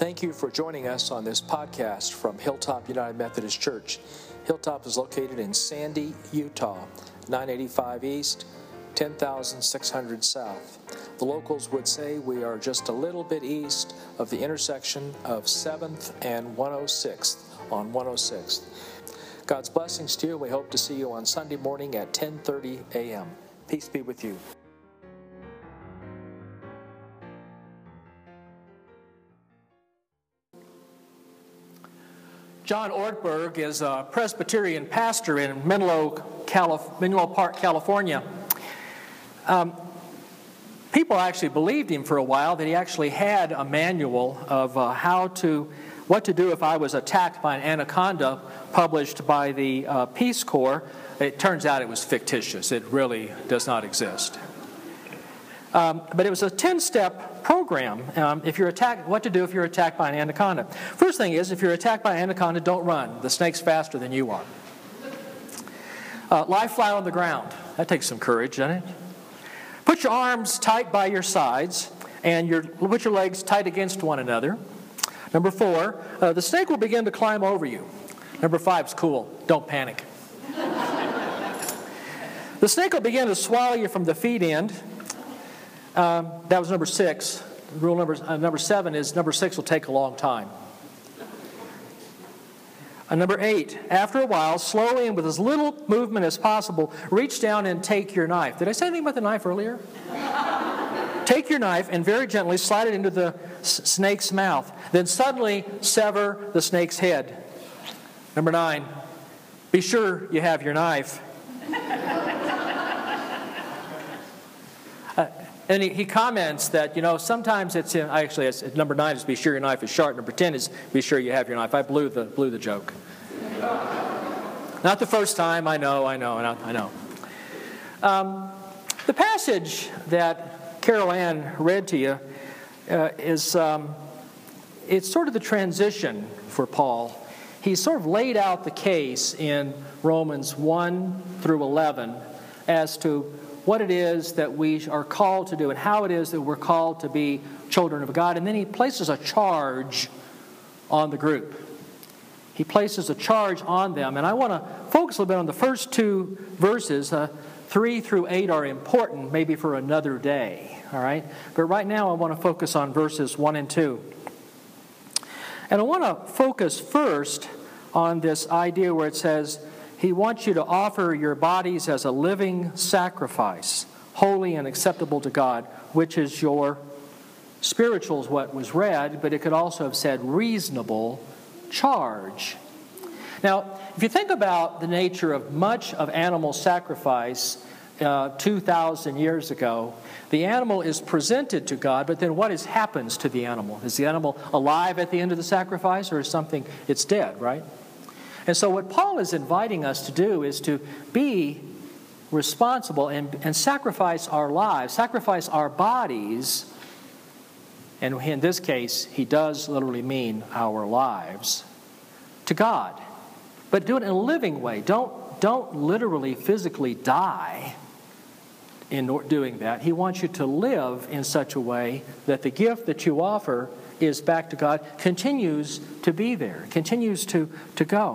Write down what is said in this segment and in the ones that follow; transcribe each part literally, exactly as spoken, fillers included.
Thank you for joining us on this podcast from Hilltop United Methodist Church. Hilltop is located in Sandy, Utah, nine eighty-five East, ten thousand six hundred South. The locals would say we are just a little bit east of the intersection of seventh and one oh sixth on one oh sixth. God's blessings to you, and we hope to see you on Sunday morning at ten thirty a.m. Peace be with you. John Ortberg is a Presbyterian pastor in Menlo, Calif- Menlo Park, California. Um, people actually believed him for a while that he actually had a manual of uh, how to, what to do if I was attacked by an anaconda, published by the uh, Peace Corps. It turns out it was fictitious. It really does not exist. Um, but it was a ten-step program. Um, if you're attacked, what to do if you're attacked by an anaconda. First thing is, if you're attacked by an anaconda, don't run. The snake's faster than you are. Uh, lie flat on the ground. That takes some courage, doesn't it? Put your arms tight by your sides, and your, put your legs tight against one another. Number four, uh, the snake will begin to climb over you. Number five is cool. Don't panic. The snake will begin to swallow you from the feet end. Um, that was number six. Rule number uh, number seven is number six will take a long time. Uh, number eight, after a while, slowly and with as little movement as possible, reach down and take your knife. Did I say anything about the knife earlier? Take your knife and very gently slide it into the s- snake's mouth. Then suddenly sever the snake's head. Number nine, be sure you have your knife. Uh, And he, he comments that, you know, sometimes it's, in, actually, it's, number nine is be sure your knife is sharp. Number ten is be sure you have your knife. I blew the blew the joke. Not the first time, I know, I know, I know. Um, the passage that Carol Ann read to you uh, is, um, it's sort of the transition for Paul. He's sort of laid out the case in Romans one through eleven as to what it is that we are called to do and how it is that we're called to be children of God. And then he places a charge on the group. He places a charge on them. And I want to focus a little bit on the first two verses. Uh, three through eight are important, maybe for another day. All right? But right now I want to focus on verses one and two. And I want to focus first on this idea where it says, He wants you to offer your bodies as a living sacrifice, holy and acceptable to God, which is your spiritual, is what was read, but it could also have said reasonable charge. Now, if you think about the nature of much of animal sacrifice uh, two thousand years ago, the animal is presented to God, but then what is, happens to the animal? Is the animal alive at the end of the sacrifice, or is something, it's dead, right? And so what Paul is inviting us to do is to be responsible and, and sacrifice our lives, sacrifice our bodies, and in this case, he does literally mean our lives, to God. But do it in a living way. Don't, don't literally physically die in doing that. He wants you to live in such a way that the gift that you offer is back to God, continues to be there, continues to, to go.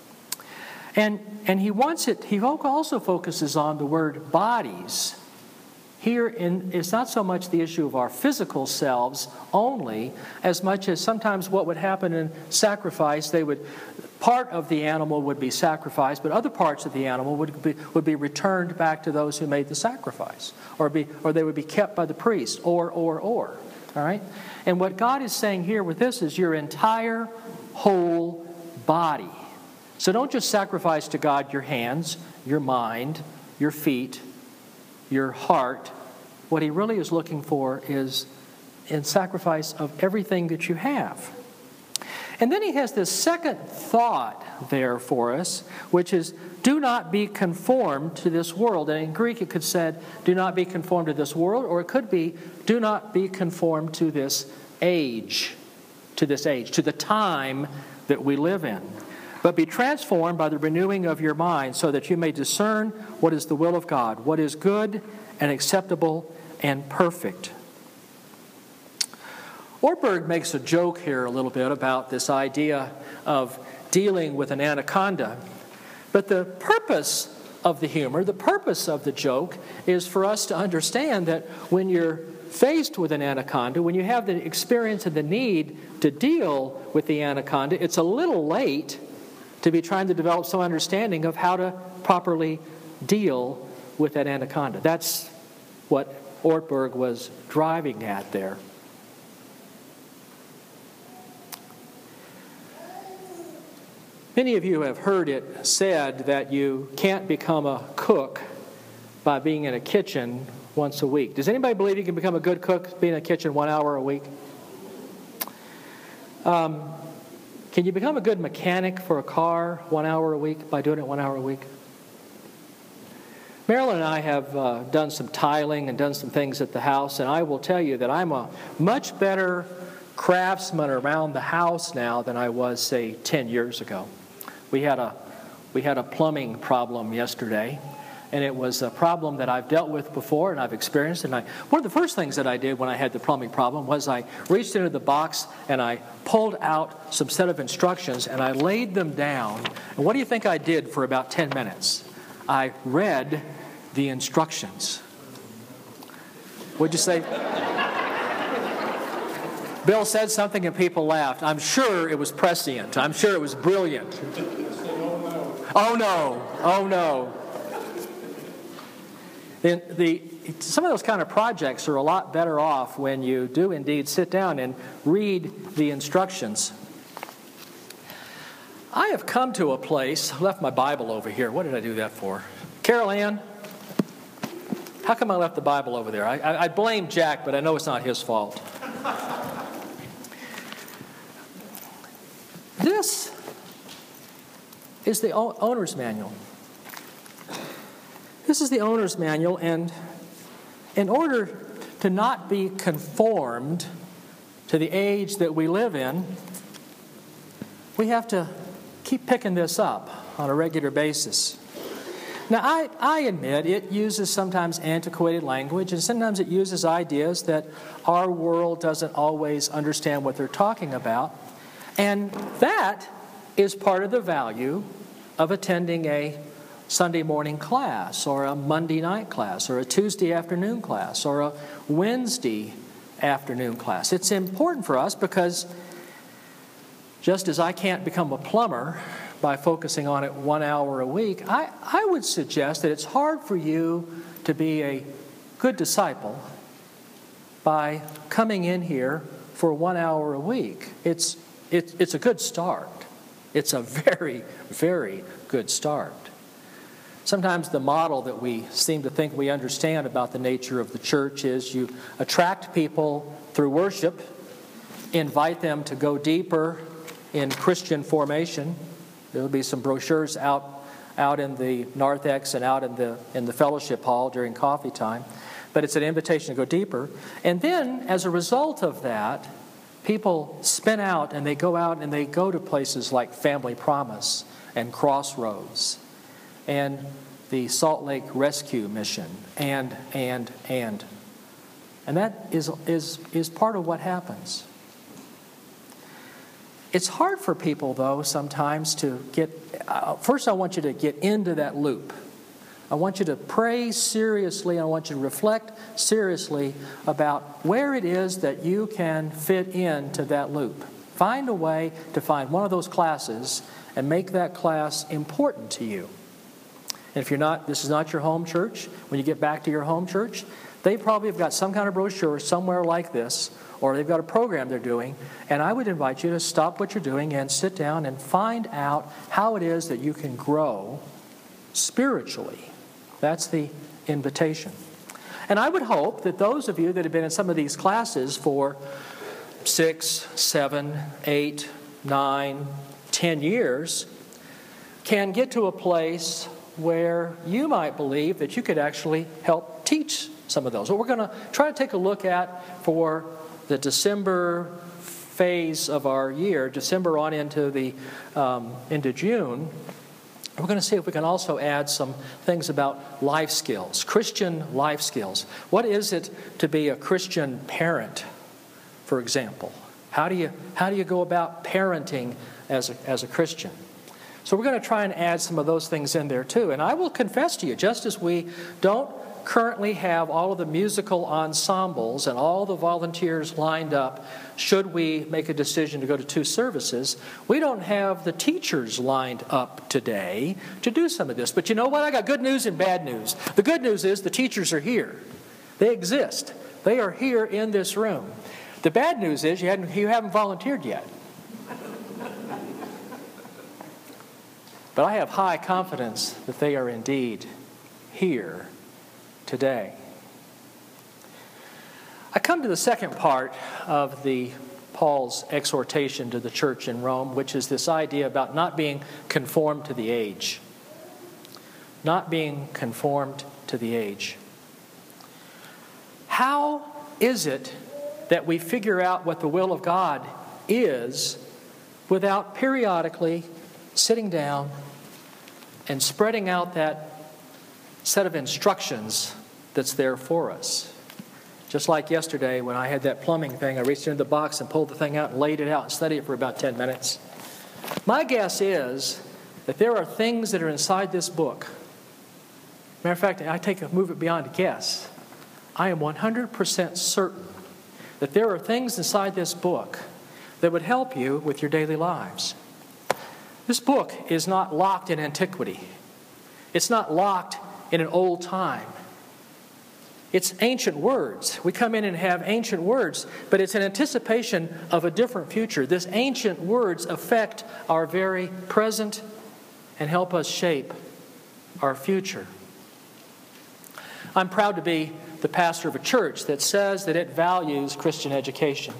And and he wants it, he also focuses on the word bodies. Here, in, it's not so much the issue of our physical selves only, as much as sometimes what would happen in sacrifice, they would, part of the animal would be sacrificed, but other parts of the animal would be, would be returned back to those who made the sacrifice, or be or they would be kept by the priest, or, or, or. All right? And what God is saying here with this is your entire whole body. So don't just sacrifice to God your hands, your mind, your feet, your heart. What he really is looking for is in sacrifice of everything that you have. And then he has this second thought there for us, which is, do not be conformed to this world. And in Greek it could said, do not be conformed to this world, or it could be, do not be conformed to this age, to this age, to the time that we live in. But be transformed by the renewing of your mind, so that you may discern what is the will of God, what is good and acceptable and perfect. Ortberg makes a joke here a little bit about this idea of dealing with an anaconda. But the purpose of the humor, the purpose of the joke, is for us to understand that when you're faced with an anaconda, when you have the experience and the need to deal with the anaconda, it's a little late to be trying to develop some understanding of how to properly deal with that anaconda. That's what Ortberg was driving at there. Many of you have heard it said that you can't become a cook by being in a kitchen once a week. Does anybody believe you can become a good cook being in a kitchen one hour a week? Um, can you become a good mechanic for a car one hour a week by doing it one hour a week? Marilyn and I have uh, done some tiling and done some things at the house, and I will tell you that I'm a much better craftsman around the house now than I was, say, ten years ago. We had a we had a plumbing problem yesterday, and it was a problem that I've dealt with before and I've experienced. And I, one of the first things that I did when I had the plumbing problem was I reached into the box and I pulled out some set of instructions and I laid them down. And what do you think I did for about ten minutes? I read the instructions. What'd you say? Bill said something and people laughed. I'm sure it was prescient. I'm sure it was brilliant. Oh no, oh no. The, the, some of those kind of projects are a lot better off when you do indeed sit down and read the instructions. I have come to a place, I left my Bible over here. What did I do that for? Carol Ann, how come I left the Bible over there? I, I, I blame Jack, but I know it's not his fault. This is the owner's manual. This is the owner's manual, and in order to not be conformed to the age that we live in, we have to keep picking this up on a regular basis. Now, I, I admit it uses sometimes antiquated language, and sometimes it uses ideas that our world doesn't always understand what they're talking about. And that is part of the value of attending a Sunday morning class, or a Monday night class, or a Tuesday afternoon class, or a Wednesday afternoon class. It's important for us because just as I can't become a plumber by focusing on it one hour a week, I, I would suggest that it's hard for you to be a good disciple by coming in here for one hour a week. It's It, it's a good start. It's a very, very good start. Sometimes the model that we seem to think we understand about the nature of the church is you attract people through worship, invite them to go deeper in Christian formation. There'll be some brochures out out in the narthex and out in the in the fellowship hall during coffee time. But it's an invitation to go deeper. And then, as a result of that, people spin out and they go out and they go to places like Family Promise and Crossroads and the Salt Lake Rescue Mission and, and, and. And that is, is, is part of what happens. It's hard for people, though, sometimes to get... Uh, first, I want you to get into that loop. I want you to pray seriously. I want you to reflect seriously about where it is that you can fit into that loop. Find a way to find one of those classes and make that class important to you. And if you're not, this is not your home church, when you get back to your home church, they probably have got some kind of brochure somewhere like this, or they've got a program they're doing, and I would invite you to stop what you're doing and sit down and find out how it is that you can grow spiritually. That's the invitation. And I would hope that those of you that have been in some of these classes for six, seven, eight, nine, ten years can get to a place where you might believe that you could actually help teach some of those. What we're going to try to take a look at for the December phase of our year, December on into the um, into June, we're going to see if we can also add some things about life skills, Christian life skills. What is it to be a Christian parent, for for example? How do you, how do you go about parenting as a, as a Christian? So we're going to try and add some of those things in there too. And I will confess to you, just as we don't currently have all of the musical ensembles and all the volunteers lined up should we make a decision to go to two services, we don't have the teachers lined up today to do some of this. But you know what? I got good news and bad news. The good news is the teachers are here. They exist. They are here in this room. The bad news is you, hadn't, you haven't volunteered yet. But I have high confidence that they are indeed here today. I come to the second part of the Paul's exhortation to the church in Rome, which is this idea about not being conformed to the age. Not being conformed to the age. How is it that we figure out what the will of God is without periodically sitting down and spreading out that set of instructions that's there for us? Just like yesterday when I had that plumbing thing, I reached into the box and pulled the thing out and laid it out and studied it for about ten minutes. My guess is that there are things that are inside this book. Matter of fact, I take a move it beyond a guess. I am one hundred percent certain that there are things inside this book that would help you with your daily lives. This book is not locked in antiquity. It's not locked in an old time. It's ancient words. We come in and have ancient words, but it's an anticipation of a different future. This ancient words affect our very present and help us shape our future. I'm proud to be the pastor of a church that says that it values Christian education.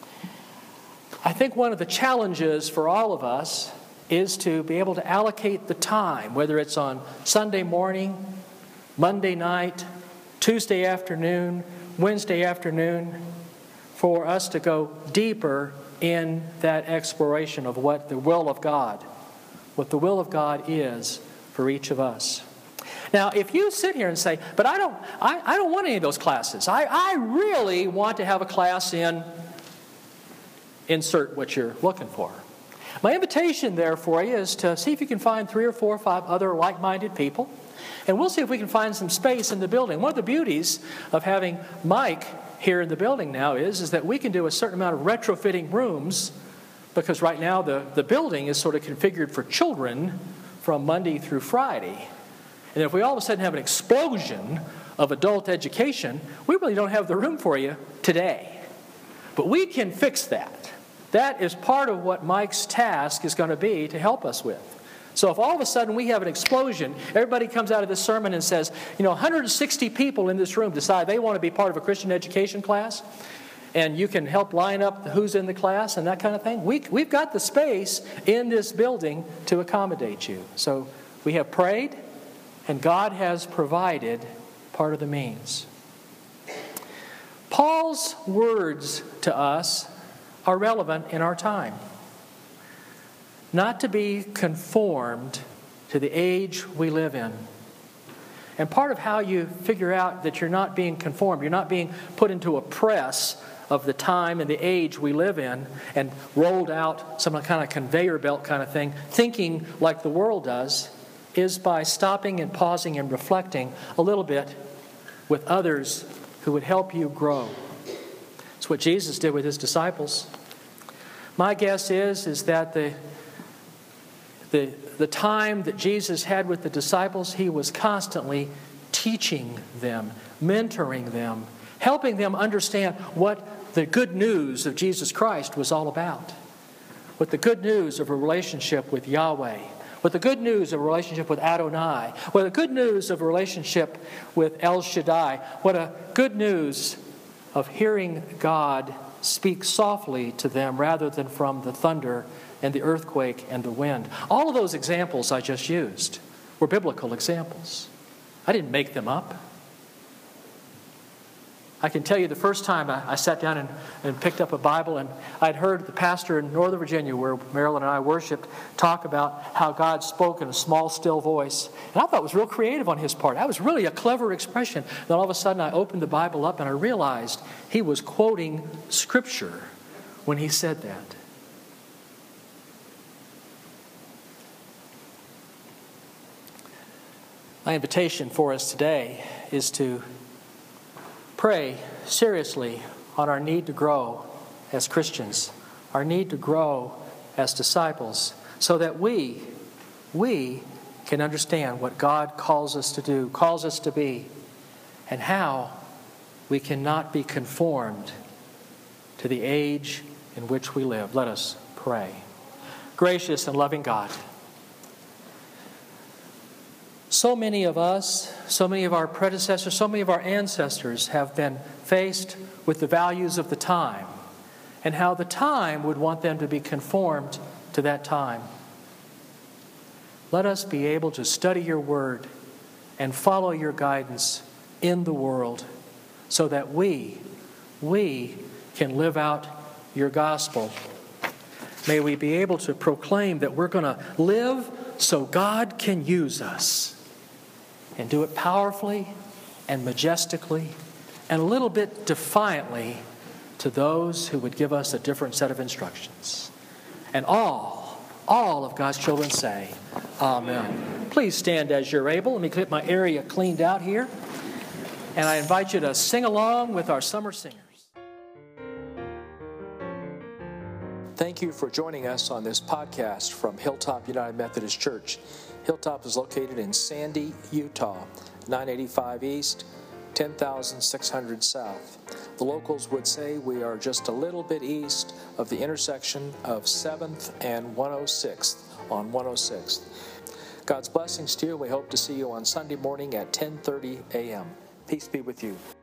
I think one of the challenges for all of us is to be able to allocate the time, whether it's on Sunday morning, Monday night, Tuesday afternoon, Wednesday afternoon, for us to go deeper in that exploration of what the will of God, what the will of God is for each of us. Now, if you sit here and say, but I don't, I, I don't want any of those classes. I, I really want to have a class in, insert what you're looking for. My invitation there for you is to see if you can find three or four or five other like-minded people. And we'll see if we can find some space in the building. One of the beauties of having Mike here in the building now is, is that we can do a certain amount of retrofitting rooms, because right now the, the building is sort of configured for children from Monday through Friday. And if we all of a sudden have an explosion of adult education, we really don't have the room for you today. But we can fix that. That is part of what Mike's task is going to be to help us with. So if all of a sudden we have an explosion, everybody comes out of this sermon and says, you know, one hundred sixty people in this room decide they want to be part of a Christian education class, and you can help line up who's in the class and that kind of thing. We, we've got the space in this building to accommodate you. So we have prayed, and God has provided part of the means. Paul's words to us are relevant in our time. Not to be conformed to the age we live in. And part of how you figure out that you're not being conformed, you're not being put into a press of the time and the age we live in and rolled out some kind of conveyor belt kind of thing, thinking like the world does, is by stopping and pausing and reflecting a little bit with others who would help you grow. It's what Jesus did with his disciples. My guess is, is that the The, the time that Jesus had with the disciples, he was constantly teaching them, mentoring them, helping them understand what the good news of Jesus Christ was all about. What the good news of a relationship with Yahweh, what the good news of a relationship with Adonai, what the good news of a relationship with El Shaddai, what a good news of hearing God speak softly to them rather than from the thunder and the earthquake and the wind. All of those examples I just used were biblical examples. I didn't make them up. I can tell you the first time I, I sat down and, and picked up a Bible, and I'd heard the pastor in Northern Virginia, where Marilyn and I worshiped, talk about how God spoke in a small, still voice. And I thought it was real creative on his part. That was really a clever expression. Then all of a sudden I opened the Bible up and I realized he was quoting Scripture when he said that. My invitation for us today is to pray seriously on our need to grow as Christians, our need to grow as disciples, so that we, we can understand what God calls us to do, calls us to be, and how we cannot be conformed to the age in which we live. Let us pray. Gracious and loving God, so many of us, so many of our predecessors, so many of our ancestors have been faced with the values of the time and how the time would want them to be conformed to that time. Let us be able to study your word and follow your guidance in the world so that we, we can live out your gospel. May we be able to proclaim that we're going to live so God can use us, and do it powerfully and majestically and a little bit defiantly to those who would give us a different set of instructions. And all, all of God's children say, Amen. Please stand as you're able. Let me get my area cleaned out here. And I invite you to sing along with our summer singers. Thank you for joining us on this podcast from Hilltop United Methodist Church. Hilltop is located in Sandy, Utah, nine eighty-five East, ten thousand six hundred South. The locals would say we are just a little bit east of the intersection of seventh and one oh sixth on one oh sixth. God's blessings to you. We hope to see you on Sunday morning at ten thirty a.m. Peace be with you.